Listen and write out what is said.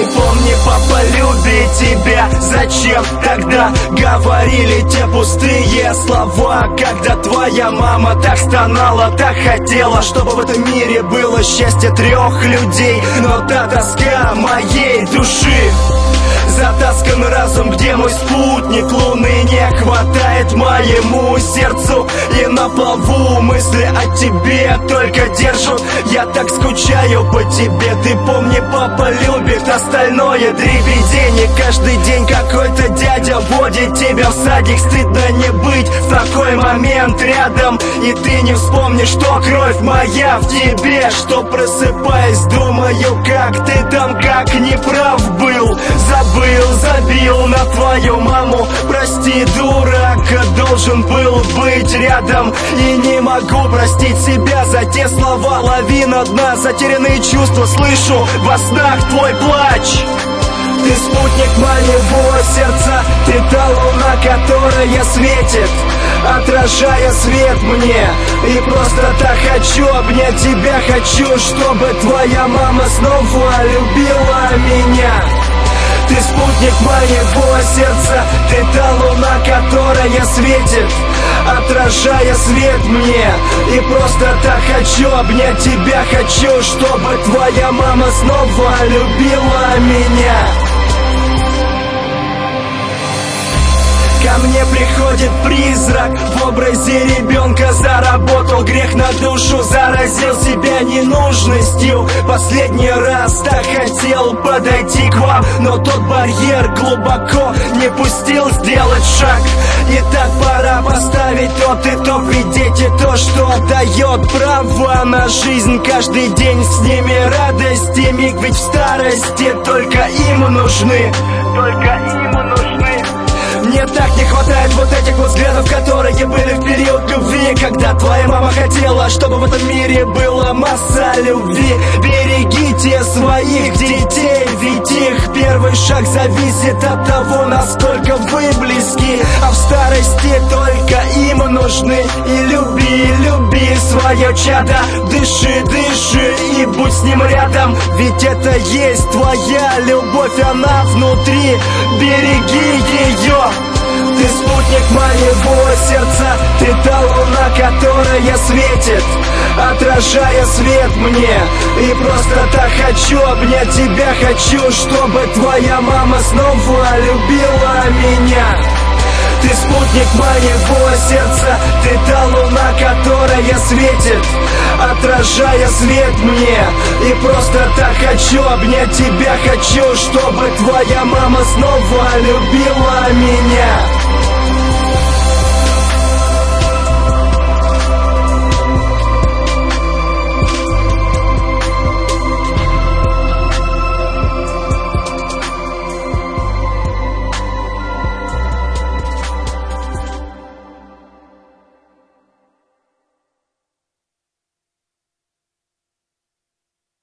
Ты помни, папа любит тебя. Зачем тогда говорили те пустые слова, когда твоя мама так стонала, так хотела, чтобы в этом мире было счастье 3 людей. Но та тоска моей души, затаскан разум, где мой спутник луны. Не хватает моему сердцу, и на плаву мысли о тебе только держат. Я так скучаю по тебе. Ты помни, папа любит, остальное дребедень. И каждый день какой-то дядя водит тебя в садик. Стыдно не быть в такой момент рядом, и ты не вспомнишь, что кровь моя в тебе. Что просыпаясь, думаю, как ты там, как неправ был. Забил на твою маму. Прости, дурак, должен был быть рядом. И не могу простить себя за те слова. Лавина дна, затерянные чувства слышу во снах твой плач. Ты спутник моего сердца, ты та луна, которая светит, отражая свет мне. И просто так хочу обнять тебя, хочу, чтобы твоя мама снова любила меня. Ты спутник моего сердца, ты та луна, которая светит, отражая свет мне. И просто так хочу обнять тебя, хочу, чтобы твоя мама снова любила меня. Ко мне приходит призрак в образе ребенка. Заработал грех на душу, заразил себя ненужностью. Последний раз так хотел подойти к вам, но тот барьер глубоко не пустил сделать шаг. И так пора поставить тот итог, ведь дети то, что дает право на жизнь. Каждый день с ними радости, миг ведь в старости только им нужны, только им нужны. Мне так не хватает вот этих вот взглядов, которые были в период любви, когда твоя мама хотела, чтобы в этом мире была масса любви. Берегите своих детей, ведь их первый шаг зависит от того, насколько вы близки. А в старости только им нужны. И люби свое чадо, дыши и будь с ним рядом. Ведь это есть твоя любовь, она внутри, береги ее. Ты спутник моего сердца, ты та луна, которая светит, отражая свет мне. И просто так хочу обнять тебя, хочу, чтобы твоя мама снова любила меня. Ты спутник моего сердца, ты та луна, которая светит, отражая свет мне. И просто так хочу обнять тебя, хочу, чтобы твоя мама снова любила меня.